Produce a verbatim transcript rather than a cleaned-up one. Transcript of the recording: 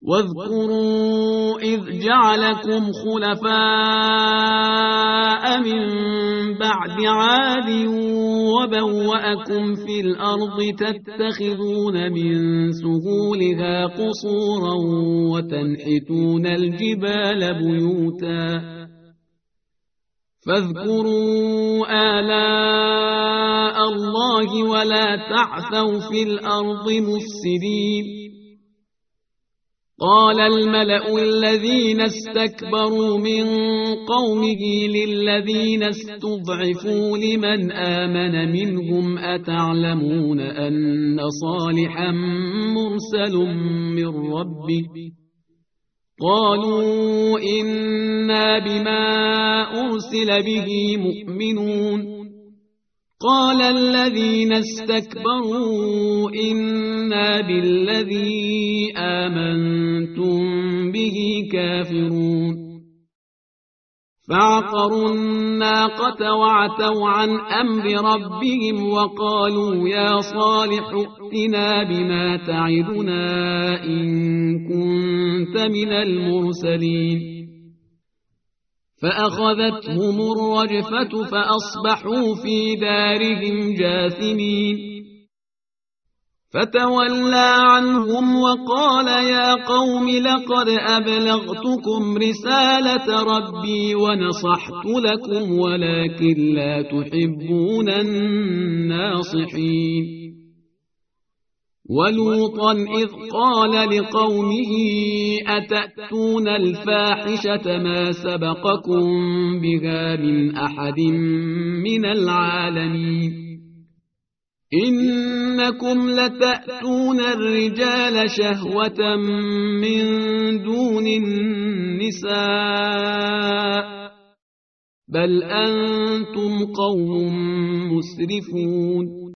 واذكروا إذ جعلكم خلفاء من بعد عاد وبوأكم في الأرض تتخذون من سهولها قصورا وتنحتون الجبال بيوتا فاذكروا آلاء الله ولا تعثوا في الأرض مفسدين. قال الملأ الذين استكبروا من قومه للذين استضعفوا لمن آمن منهم أتعلمون أن صالحا مرسل من ربه قالوا إنا بما أرسل به مؤمنون. قال الذين استكبروا إنا بالذي آمنتم به كافرون. فعقروا الناقة وعتوا عن أمر ربهم وقالوا يا صالح ائتنا بما تعدنا إن كنت من المرسلين. فأخذتهم الرجفة فأصبحوا في دارهم جاثمين. فتولى عنهم وقال يا قوم لقد أبلغتكم رسالة ربي ونصحت لكم ولكن لا تحبون الناصحين. ولوطا إذ قال لقومه أتأتون الفاحشة ما سبقكم بها من أحد من العالمين إنكم لتأتون الرجال شهوة من دون النساء بل أنتم قوم مسرفون.